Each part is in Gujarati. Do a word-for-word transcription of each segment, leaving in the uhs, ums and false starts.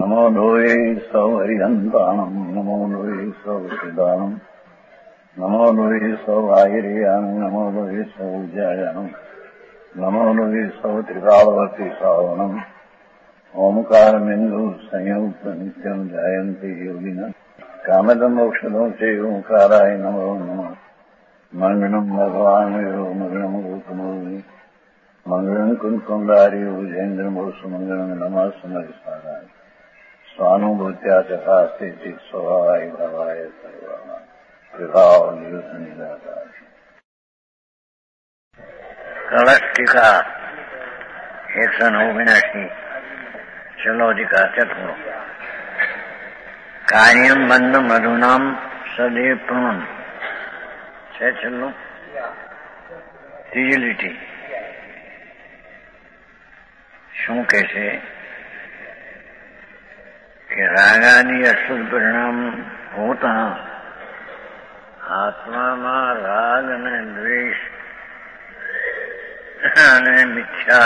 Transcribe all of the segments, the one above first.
नमो लोये सौहरिहन्ताणम् नमो लोये सौसिदानम् नमो लोये सौवाहिर्यानम् नमो लोये सौज्यायानम् नमो लोये सौत्रिकालवती सावनम् ओंकारमिन्दु संयुक्त नित्यम् जायन्ति योगिनः कामदम् औषधम् च ओंकाराय नमो नमः मंगलम् भगवान् यो मंगलम् रूपमोहि मंगलम् कुंकुंडारि उजेन्द्रमोसु मंगलम् नमः समरिसाराय स्वानुभूत्या चकास्ते स्वभावाय भावाय सर्वाणां विभाव नियुतनिदाताय कलश टीका एक सौ नौविनाशी चलो दिखा चतुर कार्यम बंधम मधुनाम सदैव पूर्ण छे चलो तीजी લીટી શું કહે છે કે રાગાની અશુદ્ધ પરિણામ હોતા આત્મામાં રાગ અને દ્વેષ અને મિથ્યા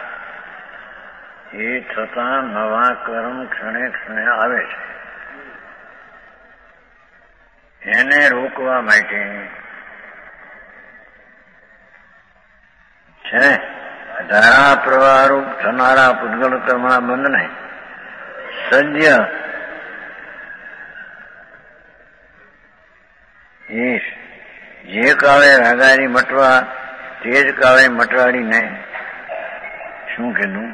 એ થતા નવા કર્મ ક્ષણે ક્ષણે આવે છે. એને રોકવા માટે છે ધારા પ્રવાહરૂપ થનારા પૂતગલ કર્મના બંધને સદ્ય જે કાળે રાગારી મટવા તે જ કાળે મટવાડીને શું કીધું?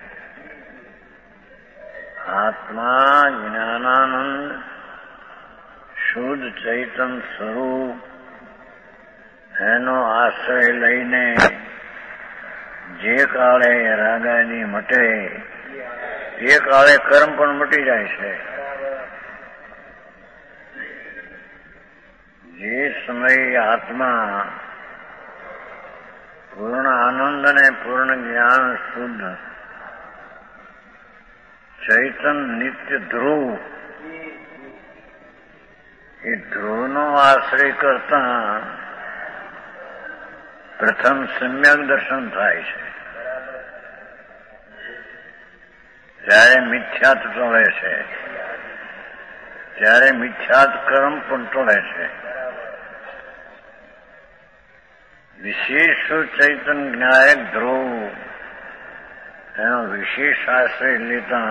આત્મા જ્ઞાનાનંદ શુદ્ધ ચૈતન સ્વરૂપ એનો આશ્રય લઈને જે કાળે રાગાની મટે તે કાળે કર્મ પણ મટી જાય છે. જે સમયે આત્મા પૂર્ણ આનંદ અને પૂર્ણ જ્ઞાન શુદ્ધ ચૈતન નિત્ય ધ્રુવ એ ધ્રુવનો આશ્રય કરતા પ્રથમ સમ્યક દર્શન થાય છે. જ્યારે મિથ્યાત ટળે છે ત્યારે મિથ્યાત કર્મ પણ ટળે છે. વિશેષ ચૈતન જ્ઞાયક ધ્રુવ એનો વિશેષ આશ્રય લેતા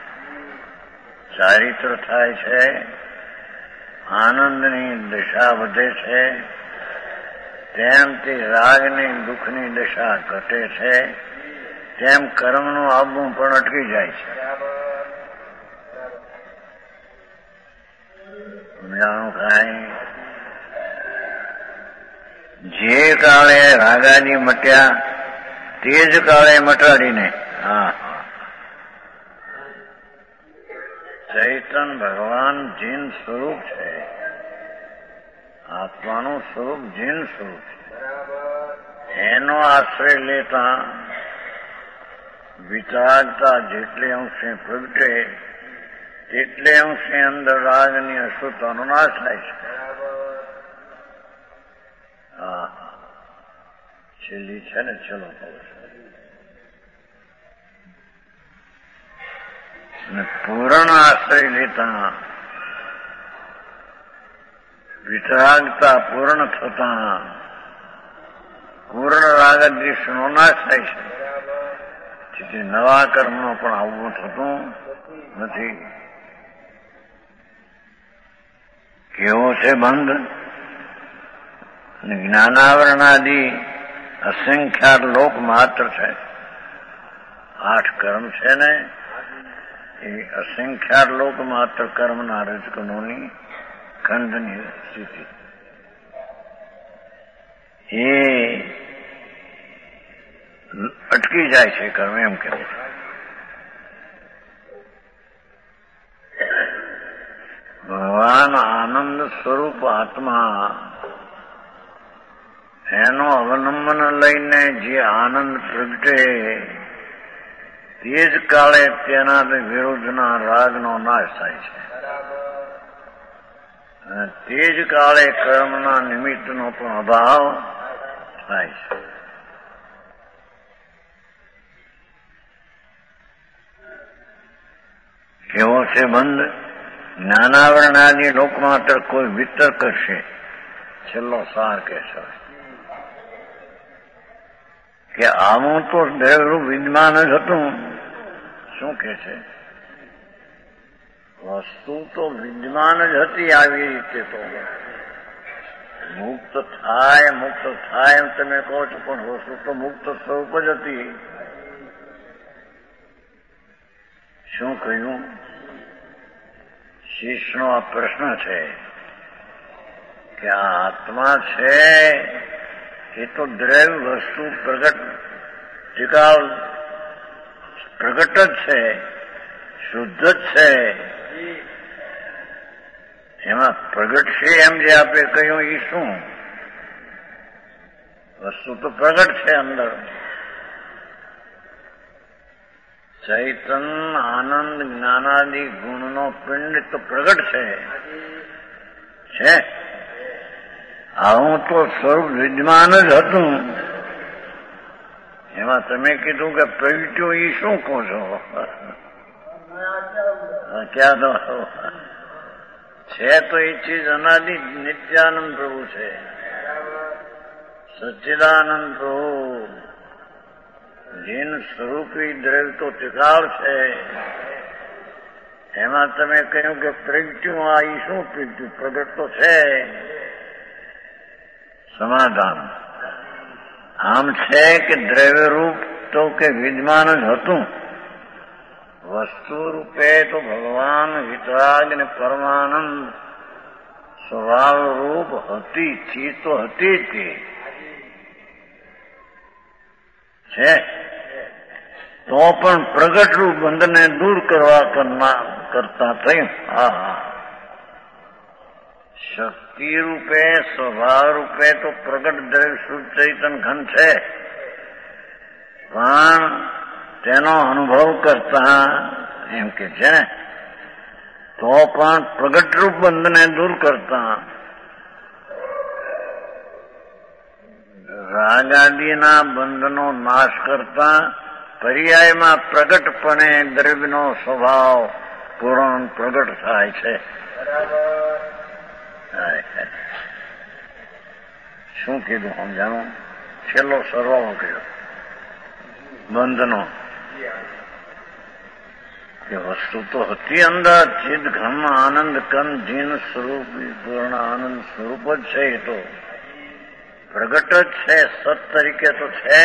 ચારિત્ર થાય છે, આનંદની દશા વધે છે, તેમ તે રાગની દુઃખની દશા ઘટે છે, તેમ કર્મનું આવવું પણ અટકી જાય છે. જાણું કાંઈ જે કાળે રાગાની મટ્યા તે જ કાળે મટાડીને હા ચૈતન ભગવાન જીન સ્વરૂપ છે. આત્માનું સ્વરૂપ જીન સ્વરૂપ છે. એનો આશ્રય લેતા વિતરાગતા જેટલે અંશે પ્રગટે તેટલે અંશે અંદર રાગની અશુદ્ધતાનો નાશ થાય છે. હા છેલ્લી છે ને ચલો પૂર્ણ આશ્રય લેતા વિતરાગતા પૂર્ણ થતા પૂર્ણ રાગદ્વેષનો નાશ થાય છે. તેથી નવા કર્મનો પણ આવવું થતું નથી. કેવો છે બંધ? જ્ઞાનાવરણાદિ અસંખ્યાત લોક માત્ર છે. આઠ કર્મ છે ને એ અસંખ્યાત લોક માત્ર કર્મના રજકણોની ખંડની સ્થિતિ એ અટકી જાય છે કર્મ એમ કેવું. ભગવાન આનંદ સ્વરૂપ આત્મા એનો અવલંબન લઈને જે આનંદ પ્રગટે તે જ કાળે તેના વિરુદ્ધના રાગનો નાશ થાય છે. અને તે જ કાળે કર્મના નિમિત્તનો પણ અભાવ થાય છે. એવો છે બંધ. જ્ઞાનાવરણાદી લોકમાત્ર કોઈ વિતર કરશે. છેલ્લો સાર કે છે કે આવું તો દ્રવ્યરૂપ વિદ્યમાન જ હતું. શું કે છે? વસ્તુ તો વિદ્યમાન જ હતી આવી રીતે. તો મુક્ત થાય મુક્ત થાય એમ તમે કહો છો, પણ વસ્તુ તો મુક્ત સ્વરૂપ જ હતી. શું કહ્યું? શિષ્યનો આ પ્રશ્ન છે કે આ આત્મા છે એ તો દ્રવ્ય વસ્તુ પ્રગટ ટીકાવ પ્રગટ જ છે, શુદ્ધ જ છે. એમાં પ્રગટ છે એમ જે આપણે કહ્યું એ શું? વસ્તુ તો પ્રગટ છે અંદર. ચૈતન આનંદ જ્ઞાનાદિ ગુણનો પિંડ તો પ્રગટ છે. છે આવું તો સ્વરૂપ વિદ્યમાન જ હતું. એમાં તમે કીધું કે પ્રગટ્યું એ શું કહો છો? ક્યાં તો છે તો એ ચીજ અનાદિ નિત્યાનંદ પ્રભુ છે, સચ્ચિદાનંદ પ્રભુ. જીન સ્વરૂપી દ્રવ્ય તો ટીકાવ છે. એમાં તમે કહ્યું કે પ્રગટ્યું, આ એ શું પ્રગટ્યું? પ્રગટ તો છે. સમાધાન આમ છે કે દ્રવ્ય રૂપ તો કે વિદ્યમાન જ હતું. વસ્તુ રૂપે તો ભગવાન વિતરાગ ને પરમાનંદ સ્વભાવ રૂપ હતી. ચીજ તો હતી જ છે, તો પણ પ્રગટ રૂપ બંધને દૂર કરવા કરતા થયું. હા હા શક્તિ રૂપે સ્વભાવ રૂપે તો પ્રગટ દ્રવ્ય શુદ્ધ ચૈતન ઘન છે, પણ તેનો અનુભવ કરતા એમ કે છે ને, તો પણ પ્રગટ રૂપ બંધને દૂર કરતા રાગાદિના બંધનો નાશ કરતા પર્યાયમાં પ્રગટપણે દ્રવ્યનો સ્વભાવ પૂર્ણ પ્રગટ થાય છે. શું કીધું સમજાણું? છેલ્લો સર્વાવો કહ્યો બંધનો કે વસ્તુ તો હતી અંદર. ચિદ ઘન આનંદ કન જીન સ્વરૂપ પૂર્ણ આનંદ સ્વરૂપ જ છે. એ તો પ્રગટ જ છે, સત તરીકે તો છે.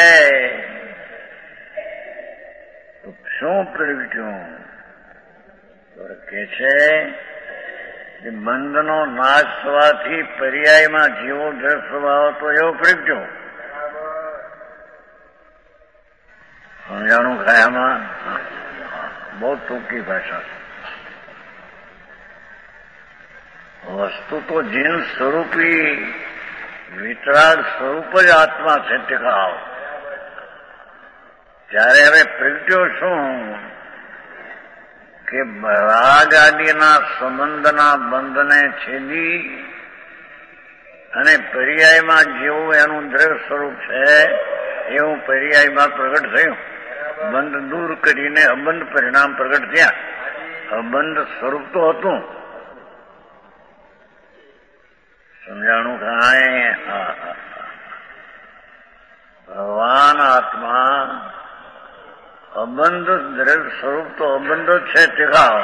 શું પ્રગટ્યું? કે છે કે બંધનો નાશ થવાથી પર્યાયમાં જીવો દ્રવ સ્વભાવ તો એવો પ્રગટ્યો. સમજાણું ખાયામાં? બહુ ટૂંકી ભાષા. વસ્તુ તો જીન સ્વરૂપી વિતરાગ સ્વરૂપ જ આત્મા છે. ટીકાવ ત્યારે હવે પ્રગટ્યો શું? કે રાગ આદિના સંબંધના બંધને છેદી અને પર્યાયમાં જેવું એનું દ્રવ્ય સ્વરૂપ છે એવું પર્યાયમાં પ્રગટ થયું. બંધ દૂર કરીને અબંધ પરિણામ પ્રગટ થયા. અબંધ સ્વરૂપ તો હતું. સમજાણું કાંઈ? ભગવાન આત્મા અબંધ દ્રવ્ય સ્વરૂપ તો અબંધ જ છે. ટીકાવ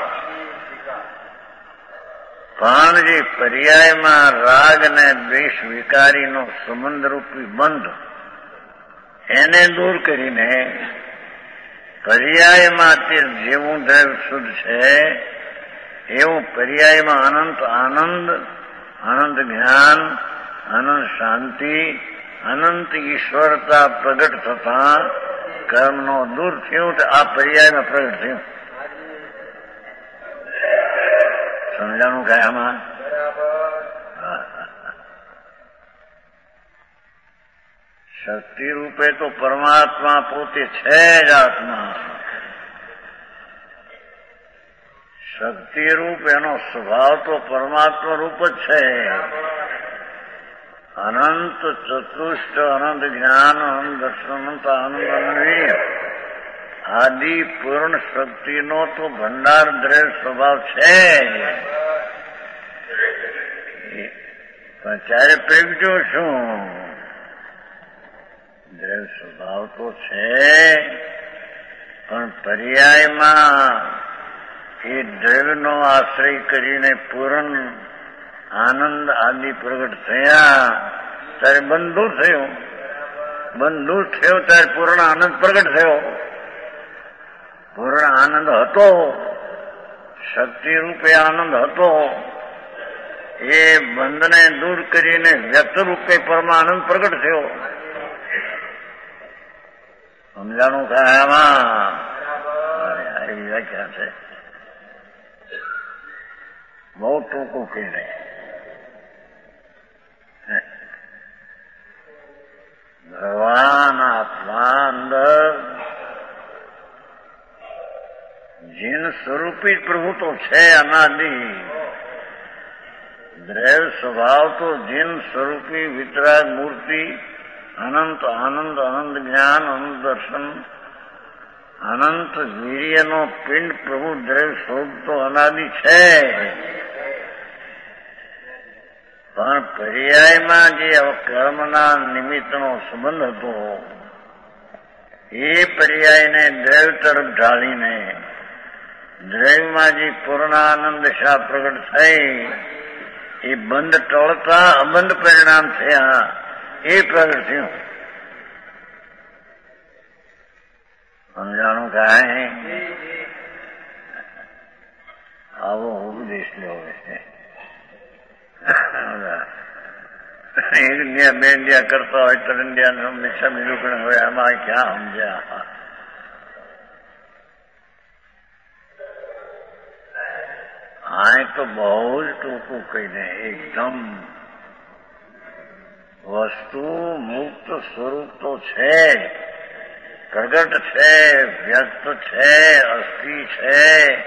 પણ જે પર્યાયમાં રાગ ને દ્વેષ વિકારીનો સંબંધરૂપી બંધ એને દૂર કરીને પર્યાયમાં તે જેવું દ્રવ્ય શુદ્ધ છે એવું પર્યાયમાં અનંત આનંદ, અનંત જ્ઞાન, અનંત શાંતિ, અનંત ઈશ્વરતા પ્રગટ થતા કર્મનો દૂર થયું. આ પર્યાયમાં પ્રગટ થયું. સમજાણું કાંઈ આમાં? શક્તિ રૂપે તો પરમાત્મા પોતે છે જ આત્મા. શક્તિ રૂપ એનો સ્વભાવ તો પરમાત્મા રૂપ જ છે. અનંત ચતુષ્ટ, અનંત જ્ઞાન, અનંત દર્શન, અનંત આનંદ, અનંત વીર્ય. આદિ પૂર્ણ શક્તિનો તો ભંડાર દ્રવ્ય સ્વભાવ છે પણ ત્યારે પ્રગટ્યો શું? દ્રવ્ય સ્વભાવ તો છે પણ પર્યાયમાં એ દ્રવ્યનો આશ્રય કરીને પૂર્ણ આનંદ આદિ પ્રગટ થયા ત્યારે બંધુ થયો. બંધુ થયો ત્યારે પૂર્ણ આનંદ પ્રગટ થયો. પૂર્ણ આનંદ હતો, શક્તિ રૂપે આનંદ હતો. એ બંધને દૂર કરીને વ્યક્ત રૂપે પરમાનંદ પ્રગટ થયો. સમજાણું કયામાં આવી વ્યાખ્યા છે. બહુ ટૂંકું કહીને ભગવાન આત્મા અંદર જીન સ્વરૂપી પ્રભુ તો છે અનાદિ. દ્રવ્ય સ્વભાવ તો જીન સ્વરૂપી વિતરાગ મૂર્તિ અનંત આનંદ અનંત જ્ઞાન અનંત દર્શન અનંત વીર્યનો પિંડ પ્રભુ દ્રવ્ય સ્વરૂપ તો અનાદિ છે. પણ પર્યાયમાં જે કર્મના નિમિત્તનો સંબંધ હતો એ પર્યાયને દ્રવ્ય તરફ ઢાળીને દ્રવ્યમાં જે પૂર્ણાનંદ શા પ્રગટ થઈ એ બંધ ટળતા અબંધ પરિણામ થયા. એ પ્રગટ થયું. સમજાણું કાંઈ? આવો ઉપદેશ લેવો છે. એક ઇન્ડિયા બે ઇન્ડિયા કરતા હોય તો ઇન્ડિયા હંમેશા બીજું હોય. આમાં ક્યાં સમજ્યા? આ તો બહુ જ ટૂંકું કહીને એકદમ વસ્તુ મુક્ત સ્વરૂપ તો છે, પ્રગટ છે, વ્યક્ત છે, અસ્થિ છે,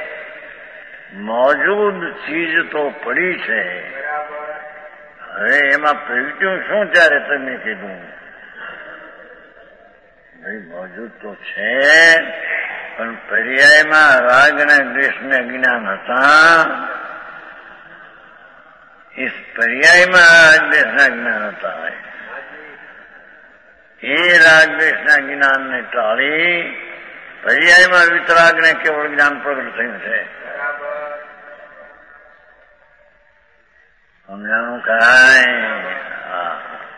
મોજૂદ ચીજ તો પડી છે. હવે એમાં પ્રગટ્યું શું? ત્યારે તમે કીધું ભાઈ મોજૂદ તો છે પણ પર્યાયમાં રાગ અને દ્વેષને અજ્ઞાન હતા. એ પર્યાયમાં રાગ દ્વેષના જ્ઞાન હતા. એ રાગ દ્વેષના જ્ઞાનને ટાળી પર્યાયમાં વિતરાગને કેવળ જ્ઞાન પ્રગટ થયું છે. સમજાણું કાંઈ? હા.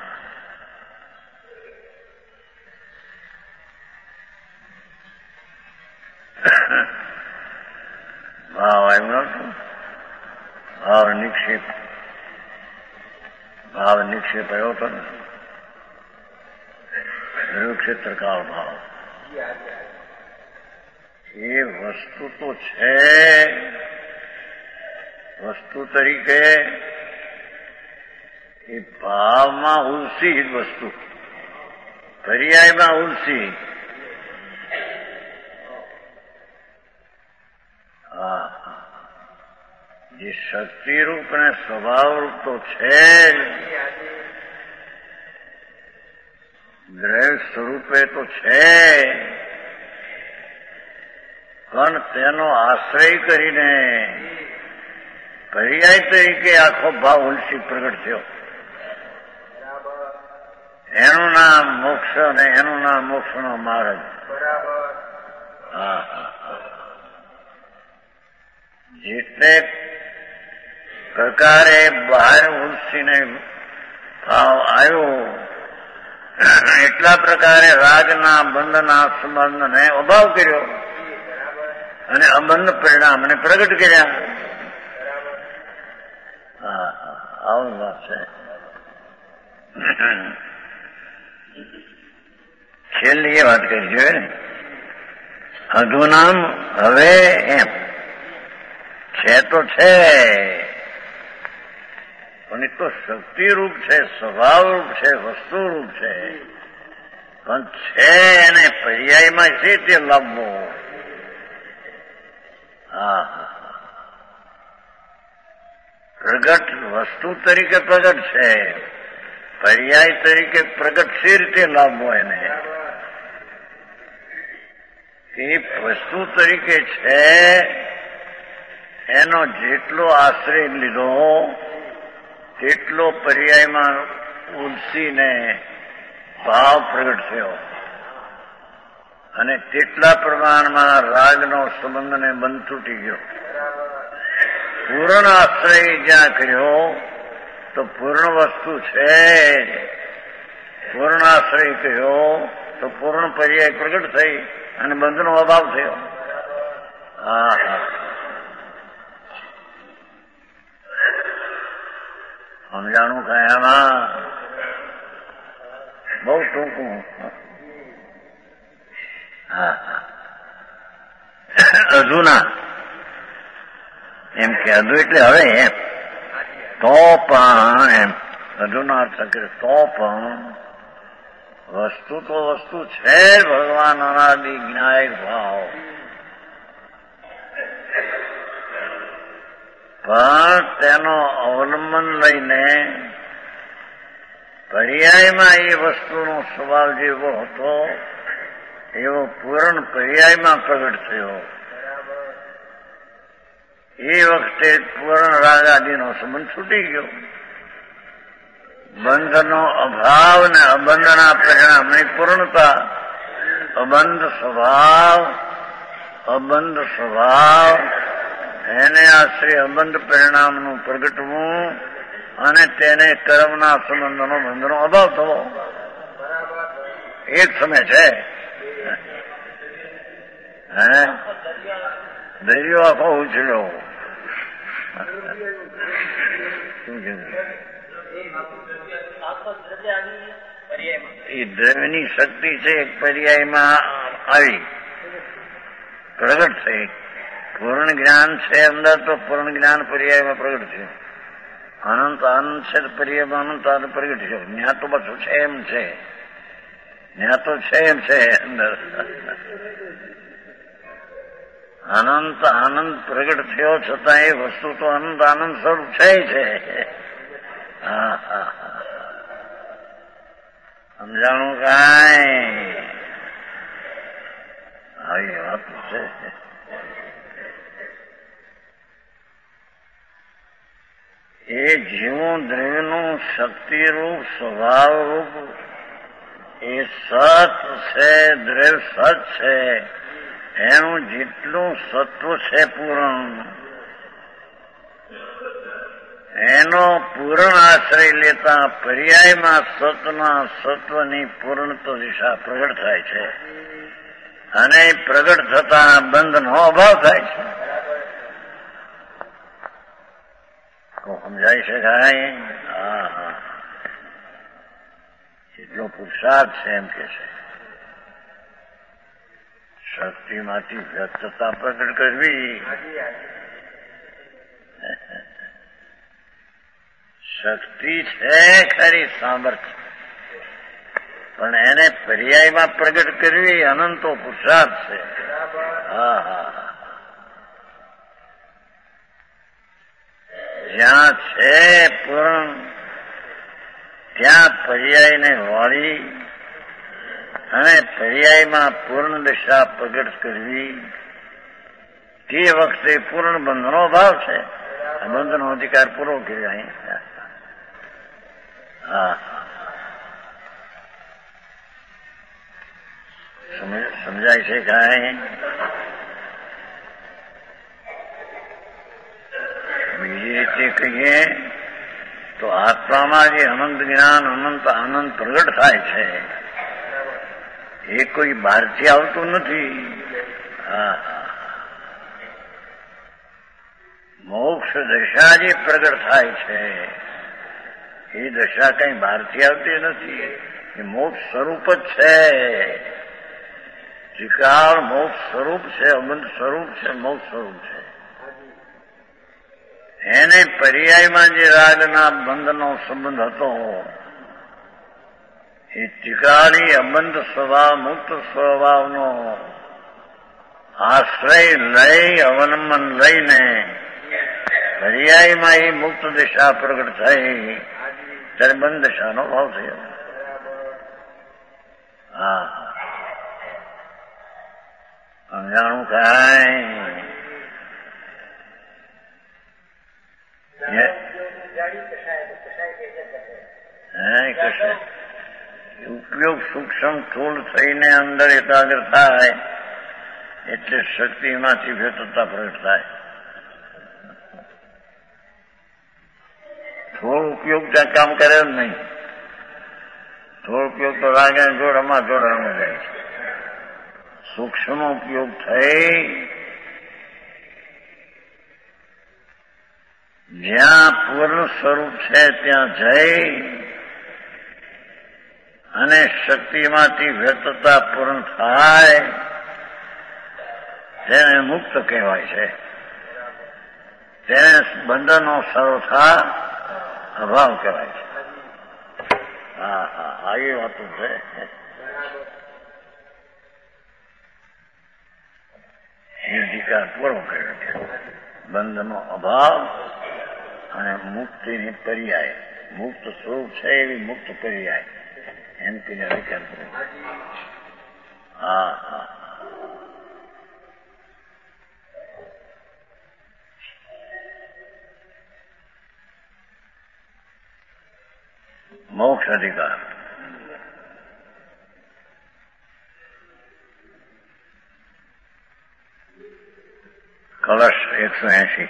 ભાવ આવ્યો હતો. ભાવ નિક્ષેપ ભાવ નિક્ષેપ આવ્યો હતો ને ક્ષેત્રકાળ ભાવ. એ વસ્તુ તો છે, વસ્તુ તરીકે એ ભાવમાં ઉલસી જ વસ્તુ, પર્યાયમાં ઉલસી. હા, જે શક્તિરૂપ અને સ્વભાવરૂપ તો છે, દ્રવ્ય સ્વરૂપે તો છે, પણ તેનો આશ્રય કરીને પર્યાય તરીકે આખો ભાવ ઉલસી પ્રગટ થયો. એનું નામ મોક્ષ અને એનું નામ મોક્ષનો માર્ગ. હા હા હા. જેટલે પ્રકારે બહાર ઉલસીને ભાવ આવ્યો એટલા પ્રકારે રાજના બંધના સંબંધને અભાવ કર્યો અને અબંધ પરિણામને પ્રગટ કર્યા. હા હા, આવું વાત છે. છેલ્લી એ વાત કરી જોઈએ ને, અધુનામ હવે એમ છે તો છે, પણ એ તો શક્તિરૂપ છે, સ્વભાવરૂપ છે, વસ્તુરૂપ છે, પણ છે એને પર્યાયમાં છે તે લાવવો. હા હા, પ્રગટ વસ્તુ તરીકે પ્રગટ છે, પર્યાય તરીકે પ્રગટ સી રીતે લાવવો એને કે વસ્તુ તરીકે છે એનો જેટલો આશ્રય લીધો તેટલો પર્યાયમાં ઉલસીને ભાવ પ્રગટ થયો અને તેટલા પ્રમાણમાં રાગનો સંબંધને બંધ તૂટી ગયો. પૂર્ણ આશ્રય જ્યાં કર્યો તો પૂર્ણ વસ્તુ છે. પૂર્ણ આશ્રય કર્યો તો પૂર્ણ પર્યાય પ્રગટ થઈ અને બંધનો અભાવ થયો. હા હા સમજાણું કયામાં બહુ ટૂંકું. હા અધુના એમ કે અધુ એટલે હવે એમ તો પણ એમ અધુના અર્થ કરે તો પણ વસ્તુ તો વસ્તુ છે ભગવાન અનાદિ જ્ઞાયક ભાવ, પણ તેનો અવલંબન લઈને પર્યાયમાં એ વસ્તુનો સ્વભાવ જેવો હતો એવો પૂર્ણ પર્યાયમાં પ્રગટ થયો. એ વખતે પૂર્ણ રાગાદિનો સંબંધ છૂટી ગયો. બંધનો અભાવ ને અબંધના પરિણામની પૂર્ણતા. અબંધ સ્વભાવ અબંધ સ્વભાવ એને આશ્રય અબંધ પરિણામનું પ્રગટવું અને તેને કર્મના સંબંધનો બંધનો અભાવ થવો એક સમય છે. હે દરિયો આખો ઉછળ્યો. શું કીધું? એ દ્રવ્યની શક્તિ છે એક પર્યાયમાં આવી પ્રગટ થઈ. પૂર્ણ જ્ઞાન છે અંદર તો પૂર્ણ જ્ઞાન પર્યાયમાં પ્રગટ થયું. અનંત આનંદ છે પર્યાયમાં અનંત આનંદ પ્રગટ થયો. ત્યાં તો બધું છે એમ છે, ત્યાં તો છે એમ છે અંદર અનંત આનંદ પ્રગટ થયો છતાં એ વસ્તુ તો અનંત આનંદ સ્વરૂપ છે છે. હા હા હા સમજાણું કાંઈ? આવી વાત છે. એ જીવું દ્રવ્યનું શક્તિરૂપ સ્વભાવરૂપ એ સત છે, દ્રવ્ય સત છે. એનું જેટલું સત્વ છે પૂર્ણ, એનો પૂર્ણ આશ્રય લેતા પર્યાયમાં સતના સત્વની પૂર્ણત દિશા પ્રગટ થાય છે અને પ્રગટ થતા બંધનો અભાવ થાય છે. સમજાય છે કાંઈ? હા હા એટલો પુરુષાર્થ છે એમ કે છે. શક્તિમાંથી વ્યક્તતા પ્રગટ કરવી. શક્તિ છે ખરી સામર્થ્ય, પણ એને પર્યાયમાં પ્રગટ કરવી અનંતો પુરુષાર્થ છે. હા હા જ્યાં છે પૂર્ણ ત્યાં પર્યાયને વાળી અને પર્યાયમાં પૂર્ણ દશા પ્રગટ કરવી. તે વખતે પૂર્ણ બંધનો ભાવ છે. બંધનો અધિકાર પૂરો કર્યો અહીં. હા સમજાય છે કાંઈ? બીજી રીતે કહીએ તો આત્મામાં જે અનંત જ્ઞાન અનંત આનંદ પ્રગટ થાય છે એ કોઈ બહારથી આવતું નથી. હા મોક્ષ દશા જે પ્રગટ થાય છે એ દશા કઈ બહારથી આવતી નથી. એ મોક્ષ સ્વરૂપ જ છે. ત્રિકાળ મોક્ષ સ્વરૂપ છે, અબંધ સ્વરૂપ છે, મોક્ષ સ્વરૂપ છે. એને પર્યાયમાં જે રાગના બંધનો સંબંધ હતો એ ત્રિકાળી અબંધ સ્વભાવ મુક્ત સ્વભાવનો આશ્રય લઈ અવલંબન લઈને પર્યાયમાં એ મુક્ત દિશા પ્રગટ થઈ ત્યારે બંધ દિશાનો ભાવ થયો. હા અજાણું કાંઈ ઉપયોગ સૂક્ષ્મ સ્થૂળ થઈને અંદર એકાગ્ર થાય એટલે શક્તિમાંથી વ્યતતા પ્રગટ થાય. થોડો ઉપયોગ ત્યાં કામ કરે જ નહીં. થોડો ઉપયોગ તો લાગે જોડામાં જોડામાં જાય છે. સૂક્ષ્મ ઉપયોગ થઈ જ્યાં પૂર્ણ સ્વરૂપ છે ત્યાં જઈ અને શક્તિમાંથી વ્યક્તતા પૂર્ણ થાય તેને મુક્ત કહેવાય છે. તેને બંધનો સર્વથા અભાવ કહેવાય છે. હા હા આવી વાતો છે. નિર્ધિકાર પૂરો કર્યો છે. બંધનો અભાવ અને મુક્તિની પર્યાય. મુક્ત સ્વરૂપ છે એવી મુક્ત પર્યાય એમ તેને વિચાર કર્યો. હા હા મોક્ષ અધિકાર. કલશ એકસો એસી.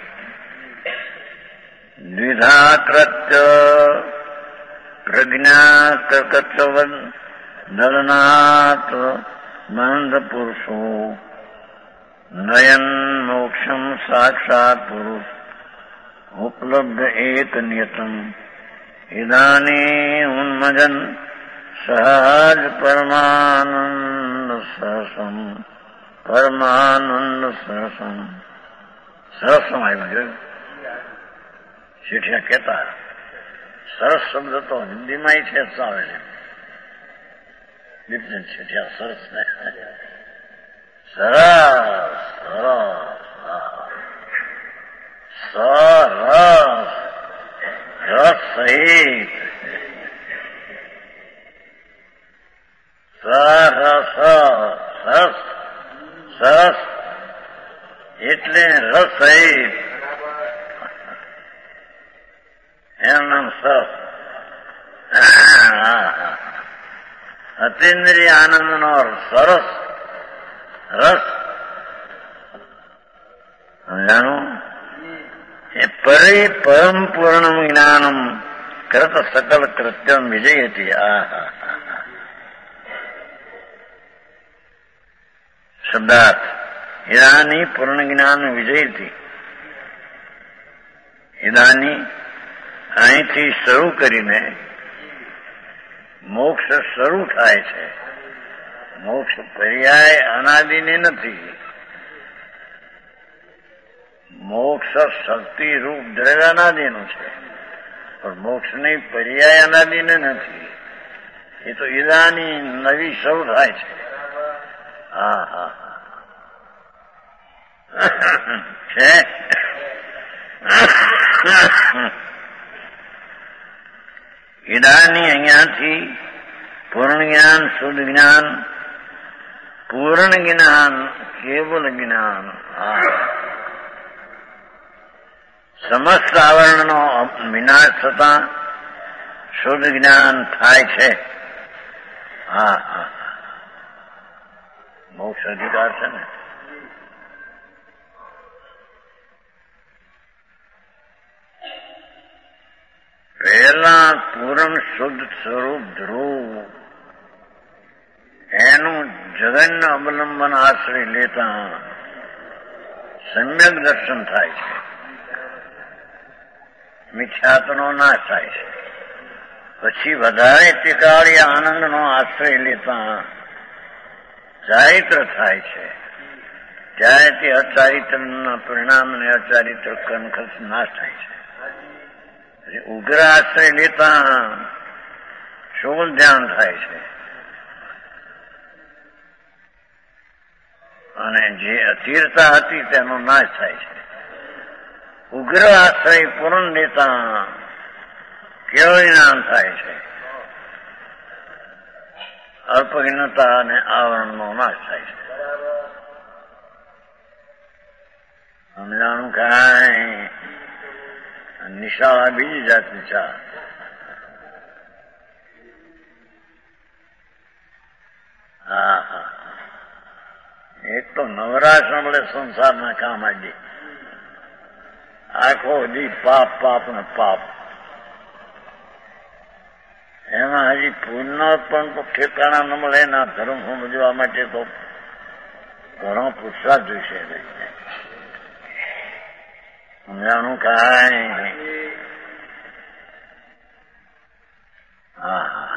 દ્વિધા કૃત્ય પ્રજ્ઞા કર્કત્વન દલનાથ મંદ પુરુષો નયન મોક્ષમ સાક્ષાત પુરુષ ઉપલબ્ધ એક નિયતમ ઇદાની ઉન્મજન સહજ પરમાનંદ સરસમ પરમાનંદ સરસમ. સરસમ આવ્યું જોયું. શેઠિયા કહેતા સરસ શબ્દ તો હિન્દીમાં છે આવે છે. બિપિન શેઠિયા સરસ ને સરસ સરસ રસ સહિત સરસ સરસ સરસ એટલે રસ સહિત એનું નામ સરસ. અતિન્દ્રિય આનંદ નો સરસ રસ સમજાણું. એ પરી પરમ પૂર્ણ જ્ઞાનમ કરત સકલ કૃત્યમ વિજયતી. આ શબ્દાર્થ ઇદાની પૂર્ણ જ્ઞાન વિજયતી. ઇદાની અહીંથી શરૂ કરીને મોક્ષ શરૂ થાય છે. મોક્ષ પર્યાય અનાદિને નથી. મોક્ષ શક્તિ રૂપ દ્રવ્ય અનાદિનું છે પણ મોક્ષની પર્યાય અનાદિને નથી. એ તો ઈદાની નવી શરૂ થાય છે. હા હા છે. ઈદાની અહીંયાથી પૂર્ણ જ્ઞાન શુદ્ધ જ્ઞાન પૂર્ણ જ્ઞાન કેવલ જ્ઞાન સમસ્ત આવરણનો વિનાશ થતા શુદ્ધ જ્ઞાન થાય છે. હા હા મોક્ષ અધિકાર છે ને. પહેલા પૂર્ણ શુદ્ધ સ્વરૂપ ધ્રુવ એનું જગન અવલંબન આશ્રય લેતા સમ્યક દર્શન થાય છે. મિથ્યાત્વનો નાશ થાય છે. પછી વધારે ટીકાળી આનંદનો આશ્રય લેતા ચારિત્ર થાય છે. ત્યારે તે અચારિત્રના પરિણામને અચારિત્ર કનખસ નાશ થાય છે. ઉગ્ર આશ્રય લેતા શુભ ધ્યાન થાય છે અને જે અધીરતા હતી તેનો નાશ થાય છે. ઉગ્ર આશ્રય પૂર્ણ લેતા કેવળ જ્ઞાન થાય છે. અલ્પહીનતા અને આવરણનો નાશ થાય છે. સમજાણું કાંઈ. નિશાળા બીજી જાતની ચા. હા હા, એક તો નવરાશ મળે સંસારના કામ આજે. આખો દી પાપ પાપ ને પાપ. એમાં હજી પુણ્ય પણ તો ઠેકાણા ન મળે. એના ધર્મ સમજવા માટે તો ઘણો પુરુષાર્થ જોઈશે. સમજાણું કાંઈ. હા,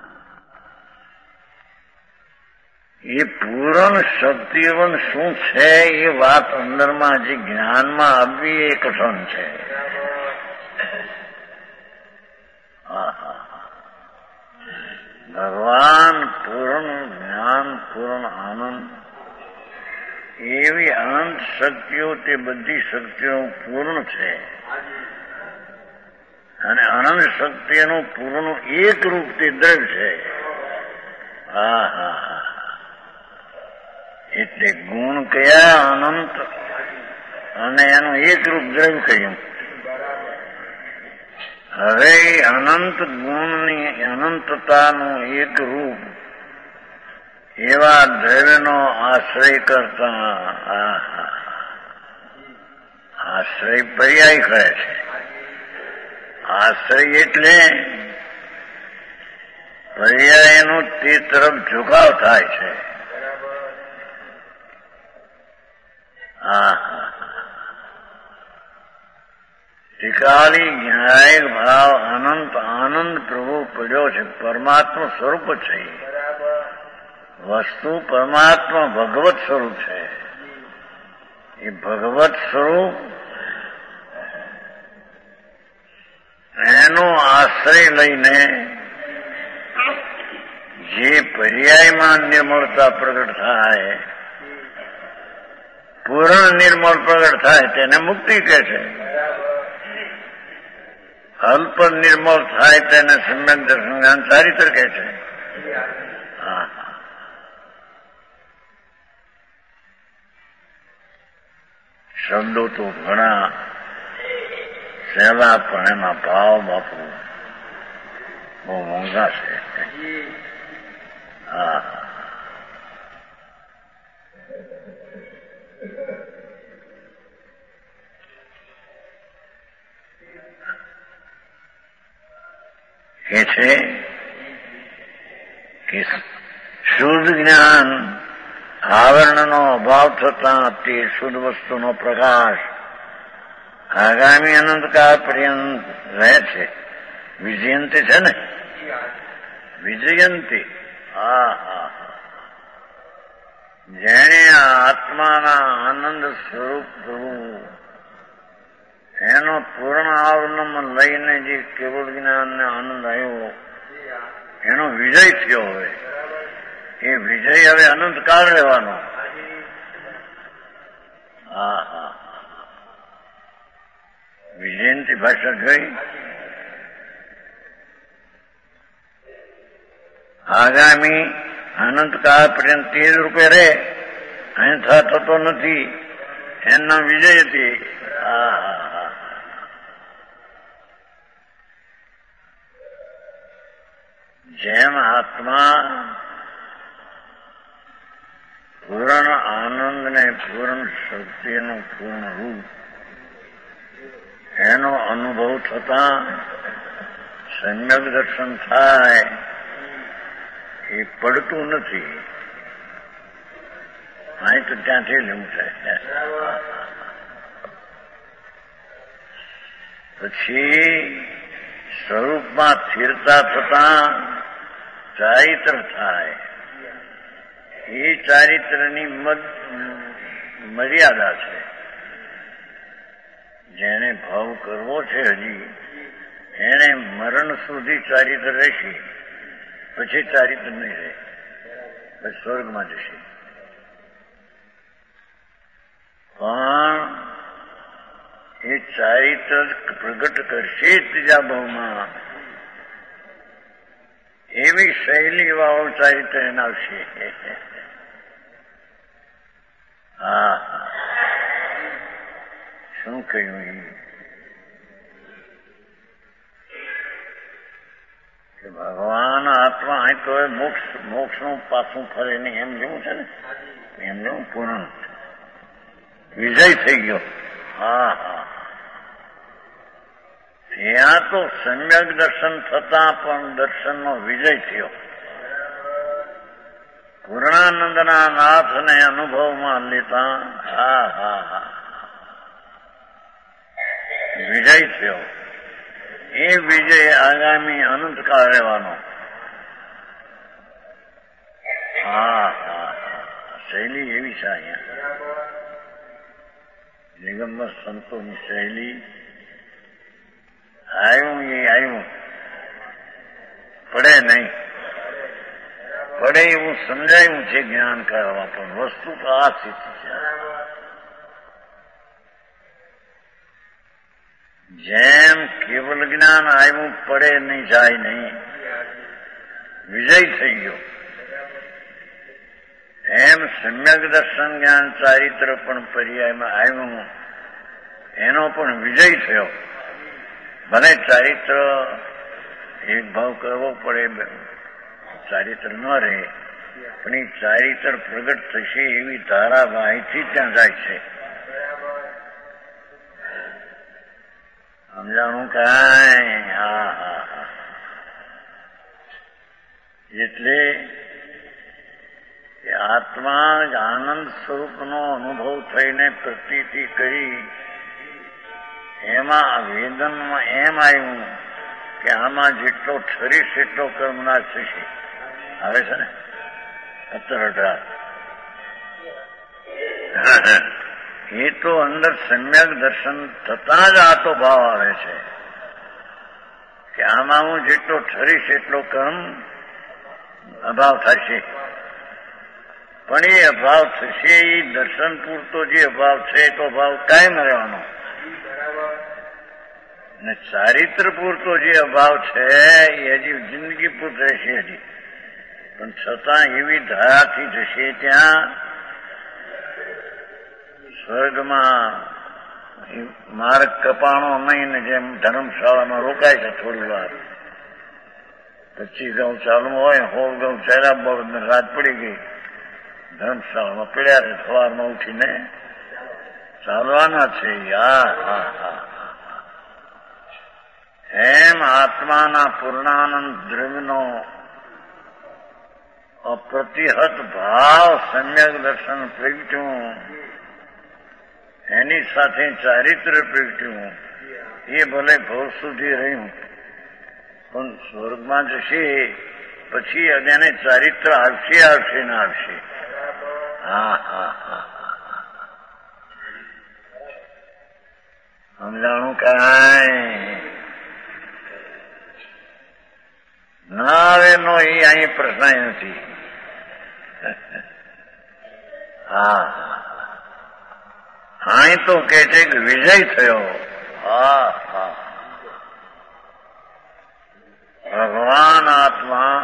એ પૂરણ શક્તિવન શું છે એ વાત અંદરમાં હજી જ્ઞાનમાં આવવી એ કઠણ છે. ભગવાન પૂર્ણ જ્ઞાન, પૂર્ણ આનંદ, એવી અનંત શક્તિઓ, તે બધી શક્તિઓ પૂર્ણ છે. અને અનંત શક્તિનું પૂર્ણ એક રૂપ તે દ્રવ્ય છે. હા હા હા, એટલે ગુણ કયા અનંત, અને એનું એક રૂપ દ્રવ્ય કહ્યું. હવે અનંત ગુણની અનંતતાનું એક રૂપ એવા દ્રવ્યનો આશ્રય કરતા આશ્રય પર્યાય કહે છે. આશ્રય એટલે પર્યાયનો તે તરફ ઝુકાવ થાય છે. હા, ત્રિકાલી જ્ઞાય ભાવ અનંત આનંદ પ્રભુ પડ્યો છે. પરમાત્મા સ્વરૂપ છે. વસ્તુ પરમાત્મા ભગવત સ્વરૂપ છે. એ ભગવત સ્વરૂપ એનો આશ્રય લઈને જે પર્યાયમાં નિર્મળતા પ્રગટ થાય, પૂર્ણ નિર્મળ પ્રગટ થાય, તેને મુક્તિ કહે છે. અલ્પ નિર્મળ થાય તેને સમ્યક દર્શન જ્ઞાન ચારિત્ર કહે છે. હા, શબ્દો તો ઘણા સહેલા, પણ એના ભાવ બાપુ બહુ મોંઘા છે. હા, કે છે કે શુદ્ધ જ્ઞાન આવરણનો અભાવ થતા તે શુદ્ધ વસ્તુનો પ્રકાશ આગામી અનંતકાળ પર્યંત રહે છે. વિજયંતી છે ને, વિજયંતી. હા હા, જેણે આત્માના આનંદ સ્વરૂપ પ્રભુ એનો પૂર્ણ આવરણમાં લઈને જે કેવળ જ્ઞાનને આનંદ આવ્યો, એનો વિજય થયો હોય. એ વિજય હવે અનંતકાળ રહેવાનો. હા હા, વિજયંતી ભાષા જોઈ. આગામી અનંતકાળ પર્યંત તે જ રૂપે રહે, અન્યથા થતો નથી. એનો વિજય હતી. હા હા હા, જેમ આત્મા પૂર્ણ આનંદ ને પૂર્ણ શક્તિનું પૂર્ણ રૂપ એનો અનુભવ થતા સમ્યક દર્શન થાય, એ પડતું નથી. અહીં તો ત્યાંથી લેવું થાય. પછી સ્વરૂપમાં સ્થિરતા થતા ચારિત્ર થાય. એ ચારિત્રની મર્યાદા છે. જેને ભાવ કરવો છે હજી, એને મરણ સુધી ચારિત્ર રહેશે. પછી ચારિત્ર નહીં રહે, પછી સ્વર્ગમાં જશે. પણ એ ચારિત્ર પ્રગટ કરશે ત્રીજા ભાવમાં. એવી શૈલી વાળો ચારિત્ર એને આવશે. હા, કહ્યું કે ભગવાન આત્મા અહીં તો મોક્ષ મોક્ષનું પાછું ફરે નહીં એમ જેવું છે ને એમ જેવું પૂર્ણ વિજય થઈ ગયો. હા હા ત્યાં તો સમ્યક દર્શન થતા પણ દર્શનનો વિજય થયો. પૂર્ણાનંદના નાથને અનુભવમાં લેતા હા હા હા વિજય થયો. એ વિજય આગામી અનંતકાળ રહેવાનો. હા હા શૈલી એવી છે અહીંયા નિગમમાં સંતોની શૈલી. આવ્યું એ આવ્યું પડે નહીં, પડે એવું સમજાયું છે જ્ઞાન કરવા, પણ વસ્તુ તો આ સ્થિતિ છે. જેમ કેવલ જ્ઞાન આવ્યું પડે નહીં જાય નહીં વિજય થઈ ગયો, એમ સમ્યક દર્શન જ્ઞાન ચારિત્ર પણ પર્યાયમાં આવ્યું એનો પણ વિજય થયો. ભલે ચારિત્ર એક ભાવ કરવો પડે, ચારિત્ર ન રહે, પણ એ ચારિત્ર પ્રગટ થશે એવી ધારા અહીંથી ત્યાં જાય છે. સમજાણું કાંઈ? હા હા હા એટલે આત્મા આનંદ સ્વરૂપનો અનુભવ થઈને પ્રતીતિ કરી એમાં વેદનમાં એમ આવ્યું કે આમાં જેટલો ઠરીશ એટલો કર્મના થશે. આવે છે ને સત્તર અઢાર એ તો અંદર સમ્યક દર્શન થતા જ આ તો ભાવ આવે છે કે આમાં હું જેટલો ઠરીશ એટલો કર્મ અભાવ થશે. પણ એ અભાવ થશે એ દર્શન પૂરતો જે અભાવ છે તો અભાવ કાયમ રહેવાનો, અને ચારિત્ર પૂરતો જે અભાવ છે એ હજી જિંદગી પૂર રહેશે હજી, પણ છતાં એવી ધારાથી જશે ત્યાં સ્વર્ગમાં માર્ગ કપાણો નહીં ને જેમ ધર્મશાળામાં રોકાય છે થોડી વાર, પચીસ ગાઉં ચાલુ હોય સોળ ગાઉં ચાલ્યા બળ રાત પડી ગઈ, ધર્મશાળામાં પડ્યા છે સવારમાં ઉઠીને ચાલવાના છે. હા હા હા એમ આત્માના પૂર્ણાનંદ દ્રવ્યનો અપ્રતિહત ભાવ સમ્યક દર્શન પ્રગટ્યું, એની સાથે ચારિત્ર પ્રગટ્યું. એ ભલે ભવ સુધી રહ્યું પણ સ્વર્ગમાં જશે પછી એને ચારિત્ર આવશે આવશે ને આવશે. હા હા હા સમજાણું કાંઈ? ના આવે નો એ અહીં પ્રશ્ન નથી. હા અહીં તો કે છે કે વિજય થયો. હા હા ભગવાન આત્મા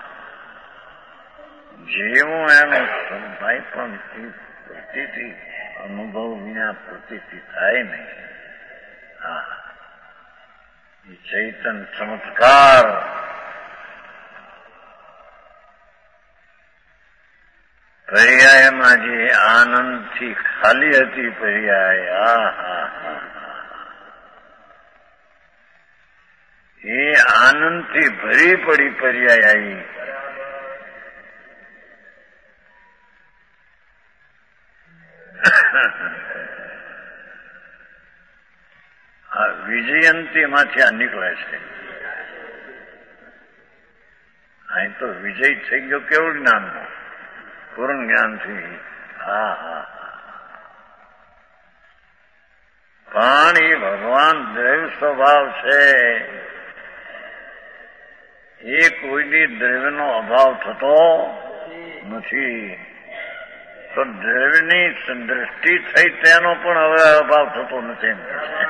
જેવું એનું સંભાઈ પણ પ્રતીતિ અનુભવ વિના પ્રતીતિ થાય નહીં. હા એ ચૈતન ચમત્કાર પર્યાયમાં જે આનંદથી ખાલી હતી પર્યાય, હા હા હા એ આનંદથી ભરી પડી પર્યાય આવી. આ વિજયંતીમાંથી આ નીકળે છે. અહીં તો વિજય થઈ ગયો કેવું જ્ઞાનનો, પૂર્ણ જ્ઞાનથી. હા હા પણ એ ભગવાન દ્રવ્ય સ્વભાવ છે, એ કોઈની દ્રવ્યનો અભાવ થતો નથી. તો દ્રવ્યની દ્રષ્ટિ થઈ તેનો પણ હવે અભાવ થતો નથી એમ કે છે.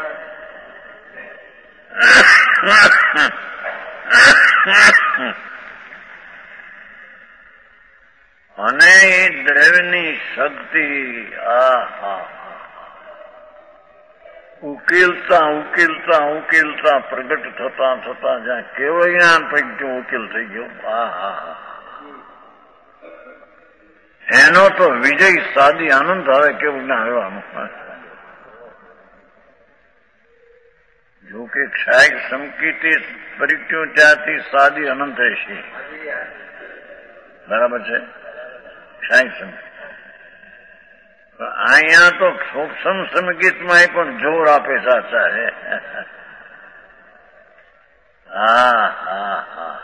અને એ દ્રવ્યની શક્તિ આ હા ઉકેલતા ઉકેલતા ઉકેલતા પ્રગટ થતા થતા જ્યાં કેવળ જ્ઞાન પ્રગટ્યું ઉકેલ થઈ ગયો. હા હા હા એનો તો વિજય સાદી આનંદ આવે કેવું જ્ઞાન આવ્યો. જો કે ક્ષાયક સંકિતે પ્રગટ્યું ત્યાંથી સાદી અનંત રહેશે. બરાબર છે. ક્ષાયક સંકિત અહીંયા તો સૂક્ષ્મ સંગીતમાં પણ જોર આપે સાચા છે. હા હા હા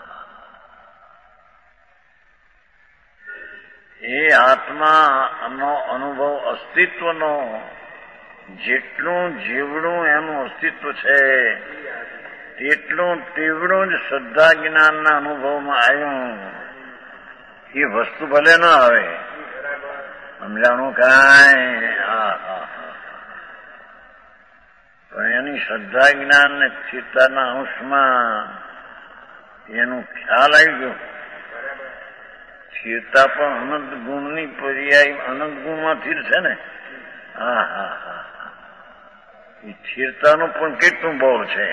એ આત્માનો અનુભવ અસ્તિત્વનો જેટલું જીવડું એનું અસ્તિત્વ છે તેટલું તીવ્રું જ શ્રદ્ધા જ્ઞાનના અનુભવમાં આવ્યું. એ વસ્તુ ભલે ન આવે સમજાણું કાંઈ. હા હા પણ એની શ્રદ્ધા જ્ઞાન ને સ્થિરતાના અંશમાં એનું ખ્યાલ આવી ગયો. સ્થિરતા પણ અનંત ગુણની પર્યાય અનંત ગુણમાંથી છે ને. હા હા હા એ સ્થિરતાનું પણ કેટલું બળ છે.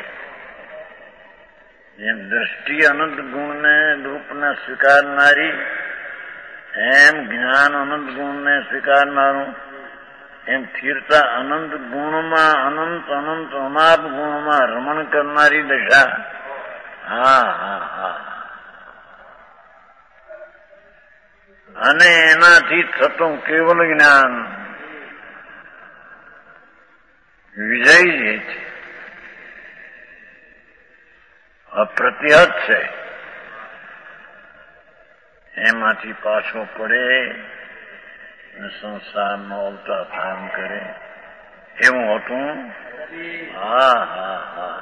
જેમ દ્રષ્ટિ અનંત ગુણને રૂપને સ્વીકારનારી એમ જ્ઞાન અનંત ગુણને સ્વીકારનારું એમ સ્થિરતા અનંત ગુણમાં અનંત અનંત અનાપ ગુણમાં રમણ કરનારી દશા. હા હા હા અને એનાથી થતું કેવલ જ્ઞાન વિજય જે છે અપ્રતિહત છે. એમાંથી પાછો પડે અને સંસારનો અવતાર ધારણ કરે એવું હતું. હા હા હા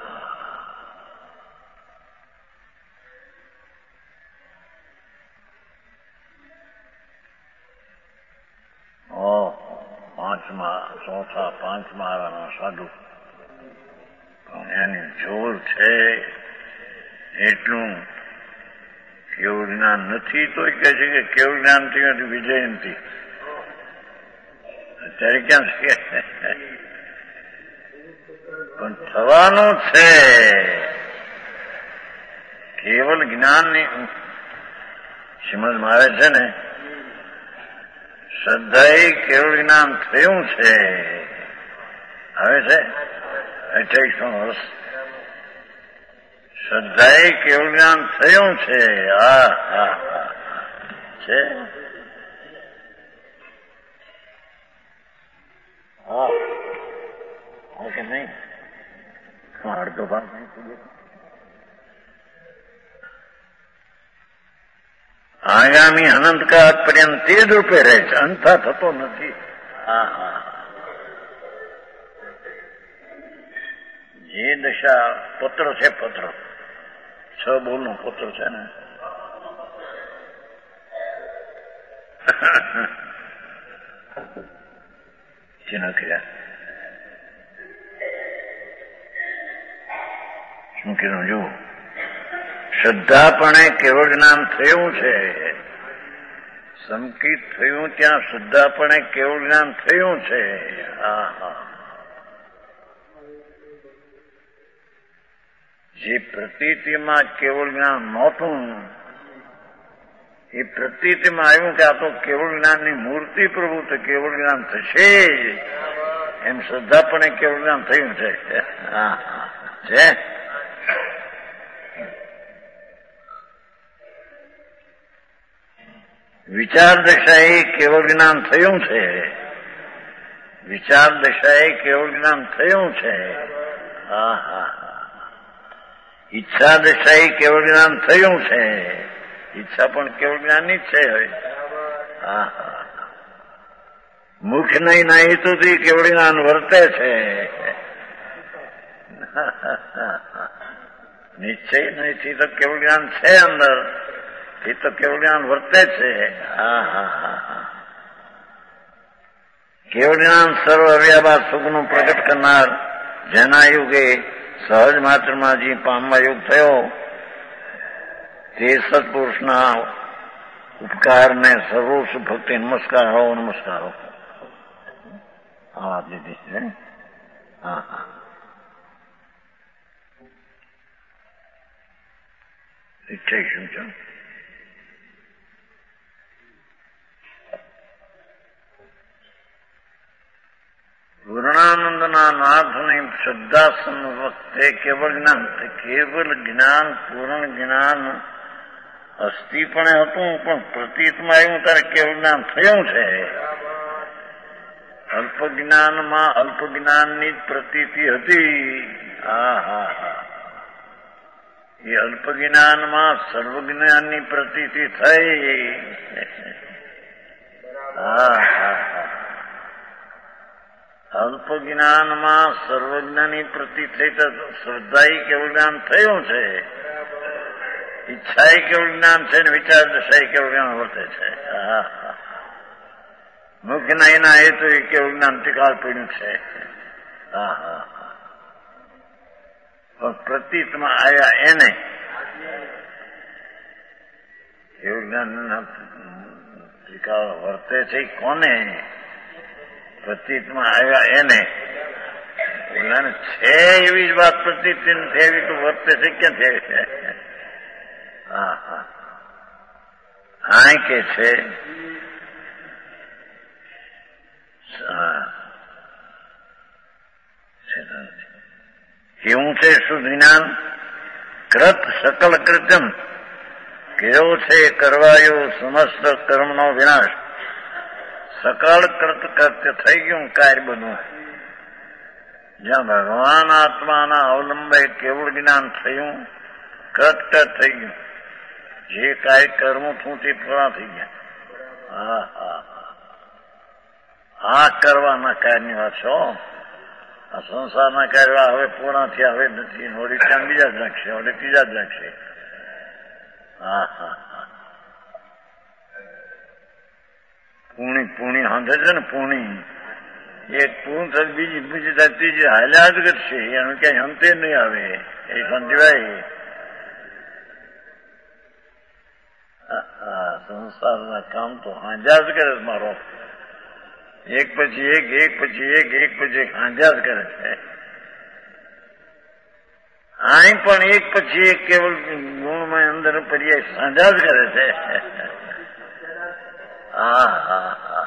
ઓહ પાંચમા ચોથા પાંચમા સાધુ એની જોર છે એટલું. કેવું જ્ઞાન નથી તો કહે છે કે કેવું જ્ઞાન થયું વિજય નથી. અત્યારે ક્યાં છે પણ થવાનું છે. કેવલ જ્ઞાનની સમજમાં આવે છે ને. શ્રદ્ધા કેવળ જ્ઞાન થયું છે. આવે છે અઠ્યાવીસો વર્ષ શ્રદ્ધાએ કેવળ જ્ઞાન થયું છે. હા હા હા છે. હા કે નહીં અડધો ભાગ નહીં. આગામી અનંતકાળ પર્યંત તે જ રૂપે રહે છે. અંતર થતો નથી. હા હા જે દશા પત્ર છે પત્ર છ બોલનો પત્ર છે ને જેના કર્યા શું કીધું જુઓ. શ્રદ્ધાપણે કેવળ જ્ઞાન થયું છે. સંકિત થયું ત્યાં શ્રદ્ધાપણે કેવળ જ્ઞાન થયું છે. હા હા જે પ્રતીતિમાં કેવળ જ્ઞાન નહોતું એ પ્રતીતિમાં આવ્યું કે આ તો કેવળ જ્ઞાનની મૂર્તિ પ્રભુ તો કેવળ જ્ઞાન થશે એમ શ્રદ્ધાપણે કેવળ જ્ઞાન થયું છે. હા છે. વિચાર દશાએ કેવળ જ્ઞાન થયું છે. વિચાર દશાએ કેવળ જ્ઞાન થયું છે. હા હા ઈચ્છા દશાએ કેવળ જ્ઞાન થયું છે. ઈચ્છા પણ કેવળ જ્ઞાનની જ છે. હા હા મુખ નહીં ના હેતુથી કેવળ જ્ઞાન વર્તે છે. નિશ્ચય નહીંથી તો કેવળ જ્ઞાન છે અંદર. એ તો કેવળ જ્ઞાન વર્તે છે. હા હા હા હા કેવળ જ્ઞાન સર્વ અવ્યાભાસ સુખનું પ્રગટ કરનાર જેના યુગે સહજ માત્રમાં જે પામવા યોગ થયો તે સત્પુરુષના ઉપકારને સર્વોચ્ચ ભક્તિ નમસ્કાર હો નમસ્કાર હો. આ વાત લીધી છે. હા હા અઠ્યાવીસું છે. પૂર્ણાનંદના નાથની શ્રદ્ધાસન વખતે કેવળ જ્ઞાન કેવલ જ્ઞાન પૂર્ણ જ્ઞાન અસ્થિ પણ હતું, પણ પ્રતીતમાં આવ્યું ત્યારે કેવળ જ્ઞાન થયું છે. અલ્પ જ્ઞાનમાં અલ્પ જ્ઞાનની જ પ્રતીતિ હતી. હા હા હા એ અલ્પ જ્ઞાનમાં સર્વ જ્ઞાનની પ્રતીતિ થઈ. હા હા હા અલ્પ જ્ઞાનમાં સર્વજ્ઞાની પ્રતિ થઈ તો શ્રદ્ધા કેવું જ્ઞાન થયું છે, ઈચ્છા કેવું જ્ઞાન છે ને વિચાર દશા કેવું જ્ઞાન વર્તે છે. મુખ્યના એના હેતુ એ કેવું જ્ઞાન ટીકાળ પડ્યું છે. હા હા પણ પ્રતીતમાં આવ્યા એને કેવું જ્ઞાન ટીકાળ વર્તે છે. કોને? પ્રતીતમાં આવ્યા એને છે એવી જ વાત પ્રતીત નથી એવી તો વર્તે છે ક્યાં છે? હા હા હા કે છે કેવું છે શુદ્ધ જ્ઞાન? કૃત સકલ કૃત્યમ કેવો છે કરવાયો સમસ્ત કર્મનો વિનાશ. સકળ કૃત કૃત્ય થઈ ગયું કાર્ય બધું. જ્યાં ભગવાન આત્માના અવલંબે કેવળ જ્ઞાન થયું, કૃત થઈ ગયું. જે કાંઈ કર્મ થયું તે પૂરા થઈ ગયા. હા હા આ કરવાના કાર્યની વાત છો. આ સંસારના કાર્ય હવે પૂરા થયા હવે નથી. વળી ત્યાં બીજા જ રાખશે, વળી ત્રીજા જ રાખશે. હા હા પૂણી પૂણી હાંધે છે ને પૂણી એક પૂર્ણ થાય બીજી બીજી થાય ત્રીજી હાલ્યા જ કરશે. એનું ક્યાંય અંતે નહીં આવે. એ સમજવાય. સંસારના કામ તો હાંજા જ કરે મારો. એક પછી એક એક પછી એક એક પછી એક હાંજા જ કરે છે. અહીં પણ એક પછી એક કેવળ ગુણમાં અંદર પર્યાય સાંજા જ કરે છે. હા હા હા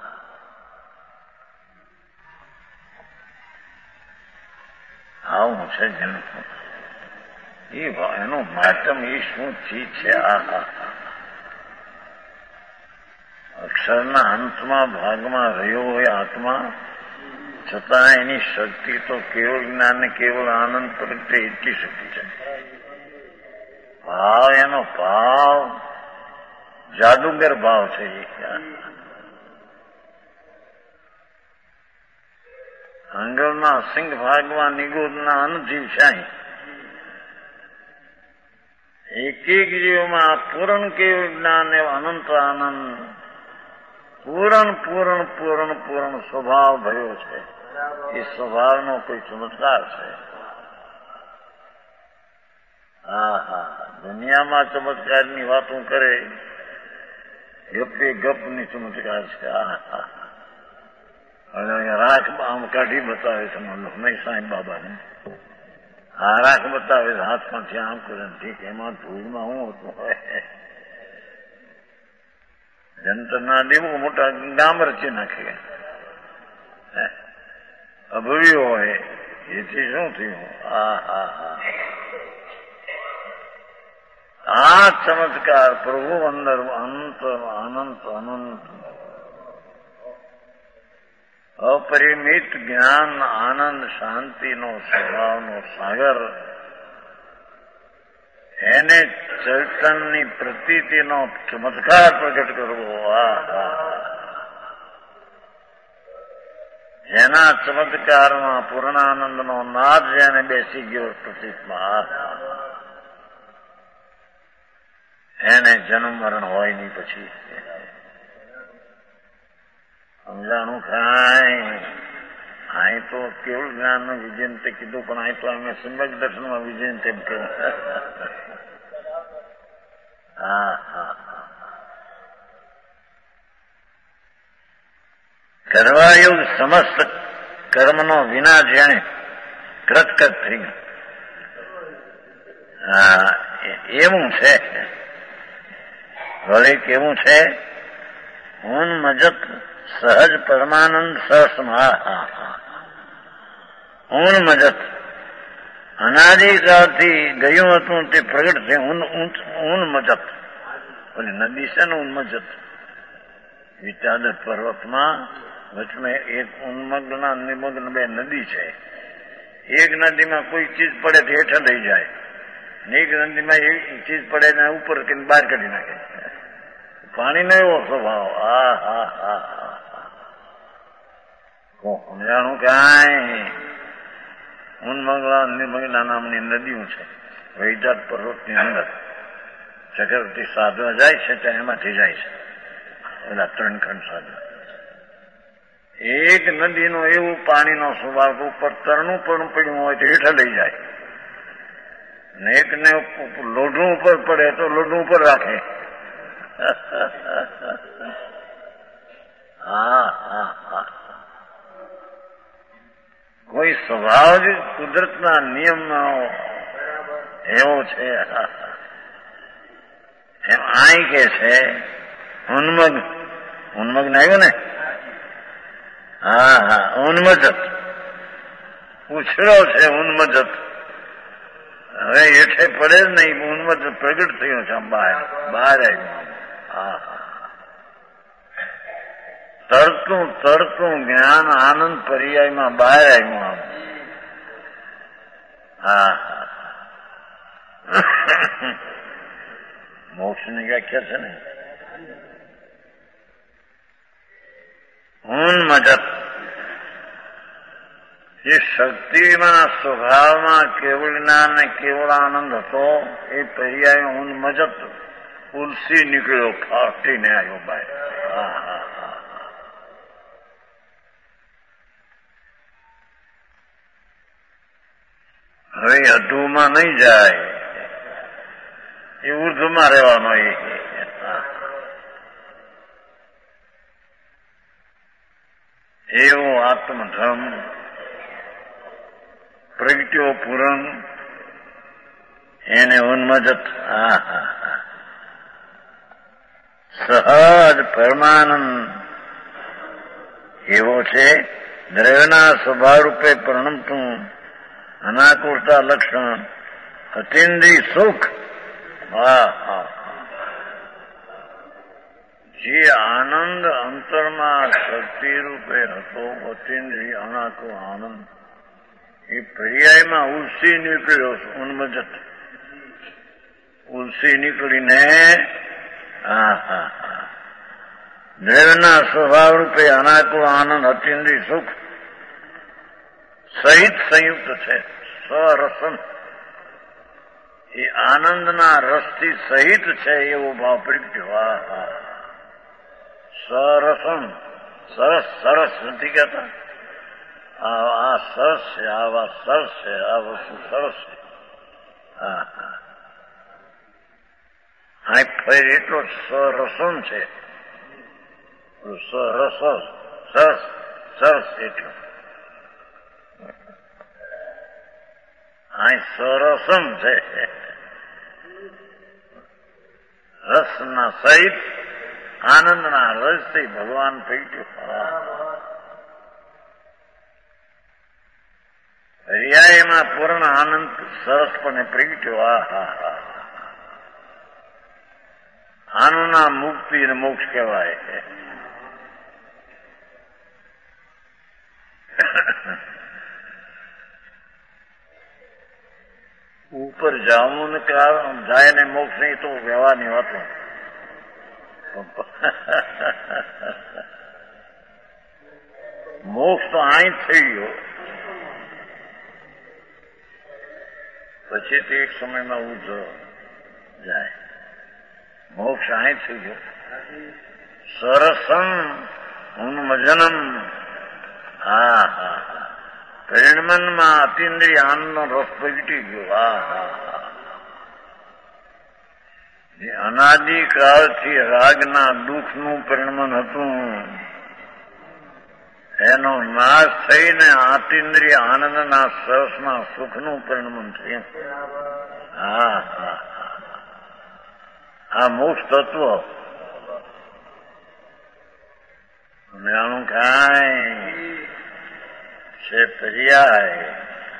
આવું છે જેનું એ એનું માતમ એ શું ચીજ છે. આ હા અક્ષરના અંતમાં ભાગમાં રહ્યો હોય આત્મા, છતાં એની શક્તિ તો કેવળ જ્ઞાન ને કેવળ આનંદ પ્રગટે એટલી શક્તિ છે. ભાવ એનો ભાવ જાદુગર ભાવ છે. આંગળના સિંહ ભાગમાં નિગોદના અનજીવ શાહી એક એક જીવમાં પૂર્ણ કેવળ જ્ઞાન એવો અનંત આનંદ પૂર્ણ પૂર્ણ પૂર્ણ પૂર્ણ સ્વભાવ ભર્યો છે. એ સ્વભાવનો કોઈ ચમત્કાર છે. હા હા દુનિયામાં ચમત્કારની વાતો કરે, ગપે ગપની ચમત્કાર છે. હા હા રાખ આમ કાઢી બતાવે છે નહીં સાંઈ બાબાને. હા રાખ બતાવે છે હાથમાંથી આમ કરે ઠીક. એમાં ધૂળમાં શું હોતું હોય? જંતરના દેવો મોટા ગામ રચી નાખે. અભવ્યો હોય એથી શું થયું? હા હા હા આ ચમત્કાર પ્રભુ અંદર અનંત અનંત અનંત અપરિમિત જ્ઞાન આનંદ શાંતિનો સ્વભાવનો સાગર, એને ચૈતનની પ્રતીતિનો ચમત્કાર પ્રગટ કરવો. જેના ચમત્કારમાં પૂર્ણાનંદનો નાદ જેને બેસી ગયો પ્રતીતમાં, એને જન્મ મરણ હોય નહીં પછી. સમજાણું કાંઈ અહીં તો કેવળ જ્ઞાનનું વિજયન તે કીધું, પણ અહીં તો અમે સમ્યક દર્શનમાં વિજયન તેમ કહ્યું. હા હા કરવા એવું સમસ્ત કર્મનો વિનાશ જેણે કૃતકૃત થઈ ગયો. એવું છે. વળી કેવું છે? ઉન્મજત સહજ પરમાનંદ સહસમા. ઉન્મજત અનાદિકાળથી ગયું હતું તે પ્રગટ છે. ઉન્મજત ઓલી નદી છે ને ઉન્મજત, વિચાદર પર્વતમાં વચમાં એક ઉન્મગ્ન નિમગ્ન બે નદી છે. એક નદીમાં કોઈ ચીજ પડે તો હેઠળ લઈ જાય, એક નદીમાં એક ચીજ પડે ને ઉપર કે બહાર કાઢી નાખે. પાણીનો એવો સ્વભાવ. હા હા હા હા સમજાણું કાંઈ? ઉન્મગ્ન નિમગ્ના નામની નદીઓ છે વૈજાત પર્વતની અંદર. ચક્રવર્તી સાધવા જાય છે ત્યાં એમાંથી જાય છે બધા ત્રણ ખંડ સાધવા. એક નદીનો એવું પાણીનો સ્વભાવ ઉપર તરણું પણ પડ્યું હોય તો હેઠળ લઈ જાય, ને એકને લોઢું ઉપર પડે તો લોઢું ઉપર રાખે. હા હા હા કોઈ સ્વભાવ જ કુદરતના નિયમનો એવો છે. એમ આઈ કે છે ઉન્મગ ઉન્મગ્ન આવ્યું ને. હા હા ઉન્મજત ઉછળો છે ઉન્મજત. હવે હેઠે પડે જ નહીં, ઉન્મજત પ્રગટ થયો છે બહાર બહાર આવ્યું. હા હા તરતું તરતું જ્ઞાન આનંદ પર્યાયમાં બહાર આવ્યું આમ. હા હા મોક્ષની વ્યાખ્યા છે ને ઉન્મજત. જે શક્તિના સ્વભાવમાં કેવળ જ્ઞાન ને કેવળ આનંદ હતો એ પર્યાય ઉન્મજત ઉલસી નીકળ્યો, ફાટીને આવ્યો બહાર. હા હા હા હવે અધુમાં નહીં જાય, એ ઉર્ધમાં રહેવાનો. એ એવો આત્મધર્મ પ્રગટ્યો પૂરણ એને ઉન્મજત. હા હા હા સહજ પરમાનંદ એવો છે. દ્રવ્યના સ્વભાવ રૂપે પરણમતું અનાકુળતા લક્ષણ અતિન્દ્રિય સુખ. હા હા જે આનંદ અંતરમાં શક્તિ રૂપે હતો અતિન્દ્રિય અનાકુળ આનંદ એ પર્યાયમાં ઉલસી નીકળ્યો. ઉન્મજત ઉલસી નીકળીને હા હા હા દ્રવ્યના સ્વભાવ રૂપે અનાકુળ આનંદ અતિન્દ્રિય સુખ સહિત સંયુક્ત છે. સ્વરસન એ આનંદના રસથી સહિત છે એવો ભાવ પ્રગટ્યો. હા હા સરસન સરસ સરસ નથી કહેતા. આ સરસ છે, આ વાત સરસ છે, આ વસ્તુ સરસ છે. હા હા હા ફેર એટલો સરસન છે. સરસ સરસ સરસ એટલો અહીં સરસમ છે. રસના સહિત આનંદના રસથી ભગવાન પ્રગટ્યો. પર્યાયમાં પૂર્ણ આનંદ સરસપણે પ્રગટ્યો. આ હા હા આનું નામ મુક્તિ અને મોક્ષ કહેવાય. ઉપર જવાનું ને જાય ને મોક્ષ નહીં તો વ્યવહારની વાતો. મોક્ષ તો અહીં થઈ ગયો, પછી તે એક સમયમાં ઉજો જાય. મોક્ષ અહીં થઈ ગયો. સરસમ ઉન્મજનમ. હા હા હા પરિણમનમાં અતિન્દ્રિય આનંદનો રસ પ્રગટી ગયો. હા હા હા જે અનાદિકાળથી રાગના દુઃખનું પરિણમન હતું એનો નાશ થઈને આતિન્દ્રિય આનંદના સરસના સુખનું પરિણમન થયું. હા હા આ મોક્ષ તત્વ જાણું કાંઈ છે પર્યાય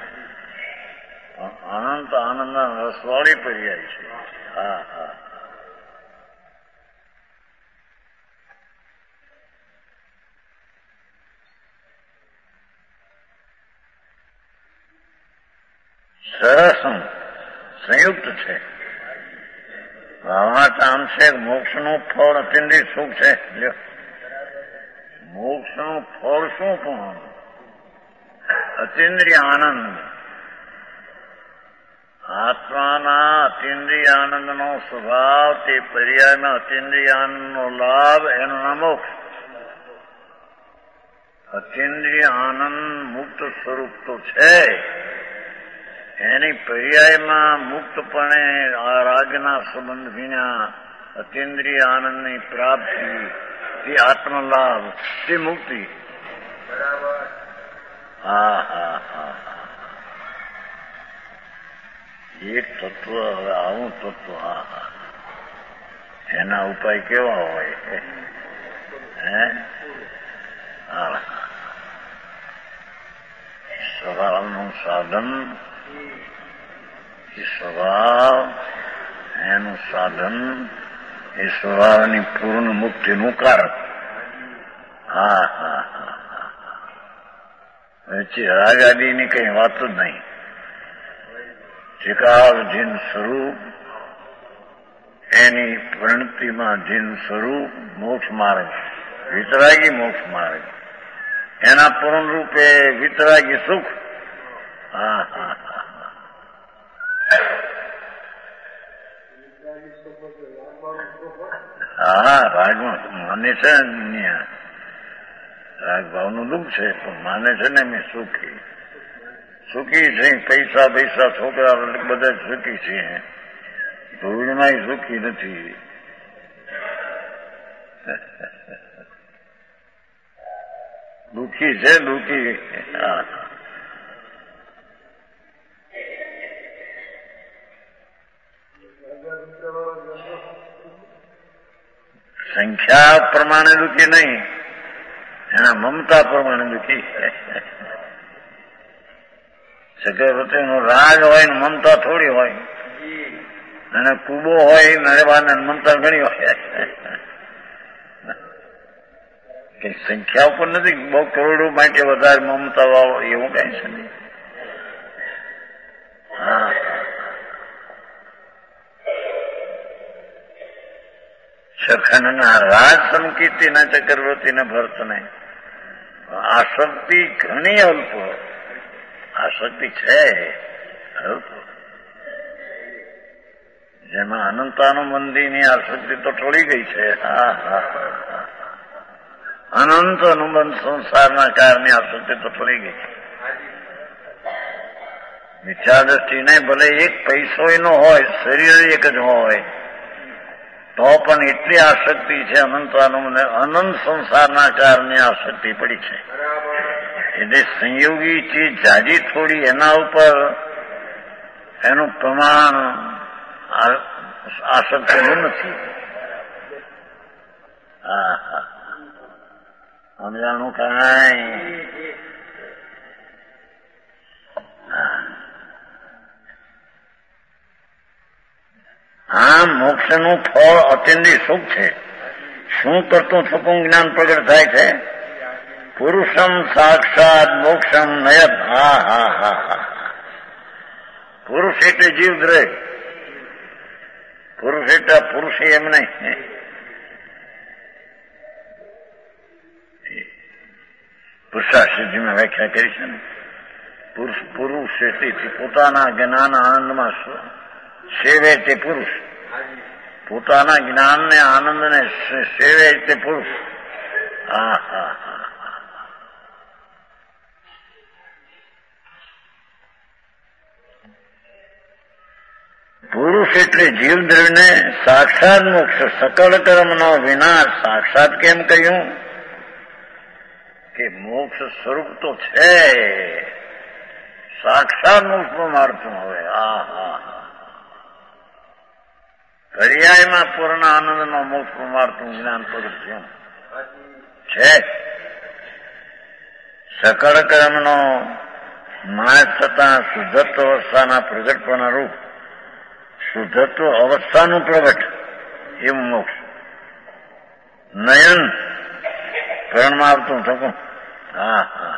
અનંત આનંદના રસવાળી પર્યાય છે. હા હા સરસ સંયુક્ત છે. ભાવના અંશે મોક્ષનું ફળ અત્યંતિક સુખ છે. મોક્ષનું ફળ શું પણ અતિન્દ્રિય આનંદ. આત્માના અતિન્દ્રિય આનંદનો સ્વભાવ તે પર્યાયમાં અતિન્દ્રિય આનંદનો લાભ એનો નામ મોક્ષ. અતિન્દ્રિય આનંદ મુક્ત સ્વરૂપ તો છે, એની પર્યાયમાં મુક્તપણે આ રાગના સંબંધ વિના અતિન્દ્રિય આનંદની પ્રાપ્તિ, તે આત્મલાભ, તે મુક્તિ. હા હા હા એક તત્વ. હવે આવું તત્વ. હા હા એના ઉપાય કેવા હોય? હે હા સ્વભાવનું સાધન, એ સ્વભાવ એનું સાધન, એ સ્વભાવની પૂર્ણ મુક્તિનું કારણ. હા હા હા રાગ આદિની કઈ વાત જ નહીં. ચિકાવ જીન સ્વરૂપ, એની પ્રણતિમાં જીન સ્વરૂપ મોક્ષ માર્ગ, વિતરાગી મોક્ષ માર્ગ, એના પૂર્ણ રૂપે વિતરાગી સુખ. હા હા હા રાગમાં માને છે ને, રાગ ભાવનું દુઃખ છે પણ માને છે ને મેં સુખી સુખી છે. પૈસા પૈસા છોકરા બધા સુખી છે, ધૂળમાં સુખી નથી. દુઃખી છે દુઃખી. હા સંખ્યા પ્રમાણે દુઃખી નહીં, એના મમતા પ્રમાણે દુઃખી. ચક્રવર્તીનો રાગ હોય ને મમતા થોડી હોય, અને કુબો હોય નરેવાને મમતા ઘણી હોય. કઈ સંખ્યા ઉપર નથી. બહુ કરોડો માટે વધારે મમતા વાળો એવું કઈ છે નહીં. હા સખંડના રાજ સમકીર્તિના ચક્રવર્તીને ભરતને આસક્તિ ઘણી અલ્પ. આસક્તિ છે અલ્પ, જેમાં અનંતાનુબંધીની આસક્તિ તો ટળી ગઈ છે. હા હા અનંત અનુબંધ સંસારના કારણે આસક્તિ તો ટળી ગઈ છે. વિચાર દ્રષ્ટિને ભલે એક પૈસો એનો હોય, શરીર એક જ હોય, તો પણ એટલી આસક્તિ છે અનંતાનું, અનંત સંસારના કારણે આસક્તિ પડી છે. એટલે સંયોગી ચીજ જાજી થોડી એના ઉપર એનું પ્રમાણ આસક્તિનું નથી. હા હા સમજાણું કાંઈ? આમ મોક્ષનું ફળ અત્યંતિક સુખ છે. શું કરતું થતું જ્ઞાન પ્રગટ થાય છે? પુરુષમ સાક્ષાત મોક્ષમ નયત. હા હા હા હા પુરુષ એટલે જીવ દ્રય. પુરુષ એટલે પુરુષ એમ નહીં. પુરુષાસિદ્ધિમાં વ્યાખ્યા કરી છે ને. પુરુષ પુરુષ એટલે પોતાના જ્ઞાન આનંદમાં સેવે તે પુરુષ, પોતાના જ્ઞાનને આનંદને સેવે તે પુરુષ. હા હા હા પુરુષ એટલે જીવદ્રવ્યને સાક્ષાત મોક્ષ, સકળ કર્મનો વિનાશ. સાક્ષાત કેમ કહ્યું? કે મોક્ષ મોક્ષ સ્વરૂપ તો છે, સાક્ષાત મોક્ષ પામાર્થું. હવે હા હા હા પર્યાયમાં પૂર્ણ આનંદનો મોક્ષ પામાર્થું જ્ઞાન પ્રગટ થયું છે. સકળ કર્મનો નાશ થતા શુદ્ધત્વ અવસ્થાના પ્રગટપણા રૂપ શુદ્ધત્વ અવસ્થાનું પ્રગટ એવું મોક્ષ. નયન કર્ણમાં આવતું થતું. હા હા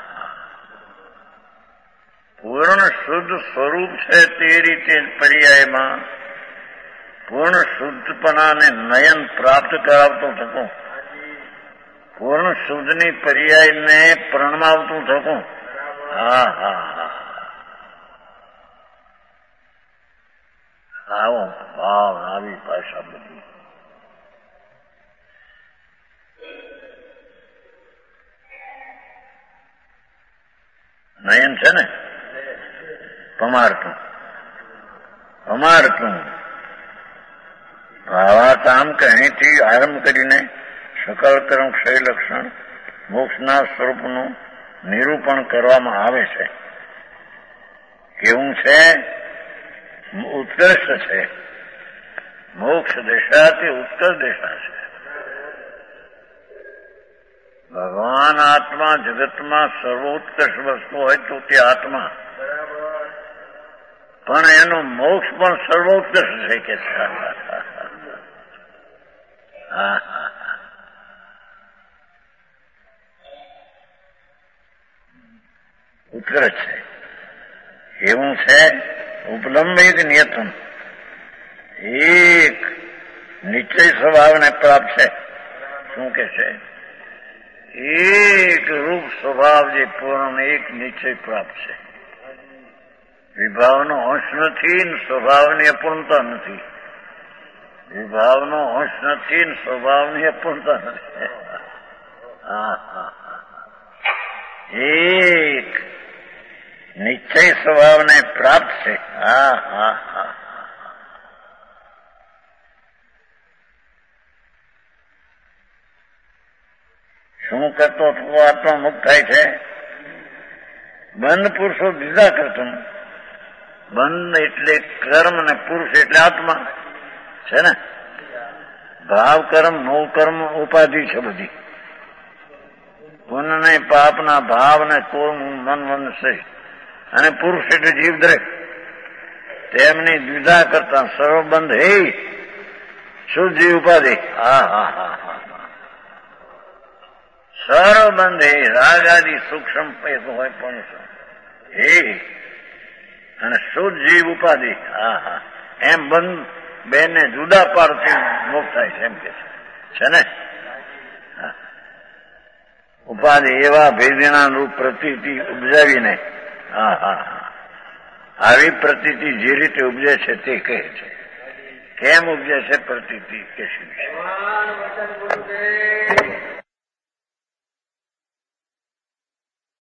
પૂર્ણ શુદ્ધ સ્વરૂપ છે તે રીતે પર્યાયમાં પૂર્ણ શુદ્ધપણાને નયન પ્રાપ્ત કરાવતું થતું. પૂર્ણ શુદ્ધની પર્યાયને પ્રણમાવતું થતું. હા હા હા આવો ભાવ આવી ભાષા બધી. નયન છે ને પમારતું પમારતું ભાવાર્થ આમ કે અહીંથી આરંભ કરીને સકળ કર્મ ક્ષય લક્ષણ મોક્ષના સ્વરૂપનું નિરૂપણ કરવામાં આવે છે. કેવું છે? ઉત્કર્ષ છે. મોક્ષ દિશા તે ઉત્કર્ષ દિશા છે. ભગવાન આત્મા જગતમાં સર્વોત્કર્ષ વસ્તુ હોય તો તે આત્મા, પણ એનો મોક્ષ પણ સર્વોત્કર્ષ છે કે હા ઉત્કર્ષ છે. એવું છે ઉપલંબિત નિયતમ એક નિશ્ચય સ્વભાવને પ્રાપ્ત છે. શું કે છે? એક રૂપ સ્વભાવ જે પૂર્ણ એક નિશ્ચય પ્રાપ્ત છે. વિભાવનો અંશ નથી, સ્વભાવની અપૂર્ણતા નથી. વિભાવનો અંશ નથી, સ્વભાવની અપૂર્ણતા નથી. હા હા એક નિશ્ચય સ્વભાવને પ્રાપ્ત છે. હા હા હા શું કરતો આત્મા મુક્ત થાય છે? બંધ પુરુષો દીધા કરતું. બંધ એટલે કર્મ ને પુરુષ એટલે આત્મા છે ને. ભાવ કર્મ નો કર્મ ઉપાધિ છે બધી. પુણ્ય પાપના ભાવ ને કોમ મન મન છે. અને પુરુષ એટલે જીવ દરેક. તેમની દ્વિધા કરતા સર્વબંધ હે શુદ્ધ જીવ ઉપાધિ. હા હા હા હા સર્વબંધ હે રાગ આદિ સૂક્ષ્મ પૈસો હોય પણ હે અને શુદ્ધ જીવ ઉપાધિ. હા હા એમ બંધ બેને જુદા પાડતી મોક્ષ થાય છે એમ કે છે ને. ઉપાધિ એવા ભેદના રૂપ પ્રતીતિ ઉપજાવીને હા હા હા આવી પ્રતીતિ જે રીતે ઉપજે છે તે કહે છે. કેમ ઉપજે છે પ્રતીતિ કે શું છે?